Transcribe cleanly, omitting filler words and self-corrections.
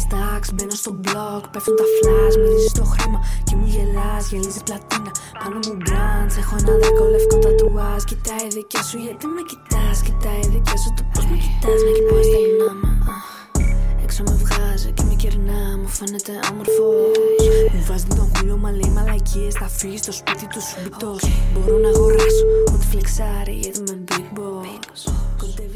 stacks, μπαίνω στο blog, πέφτουν τα flash. Μυρίζεις το χρήμα και μου γελάς, γελίζει πλατίνα. Πάνω μου brands, έχω ένα δράκο λευκό τατουάζ. Κοιτάει η δικιά σου γιατί με κοιτάς, κοιτάει η δικιά σου το πως με κοιτάς. Με κοιτάς στα λινάμα, έξω με βγάζει και με κερνά, μου φαίνεται όμορφος. Μου βάζει τον κουλό, μα λέει μαλακίες, θα φύγει στο σπίτι του σου μπιτός. Μπορώ να αγοράσω ό,τι φλεξάρει γιατί με big boss.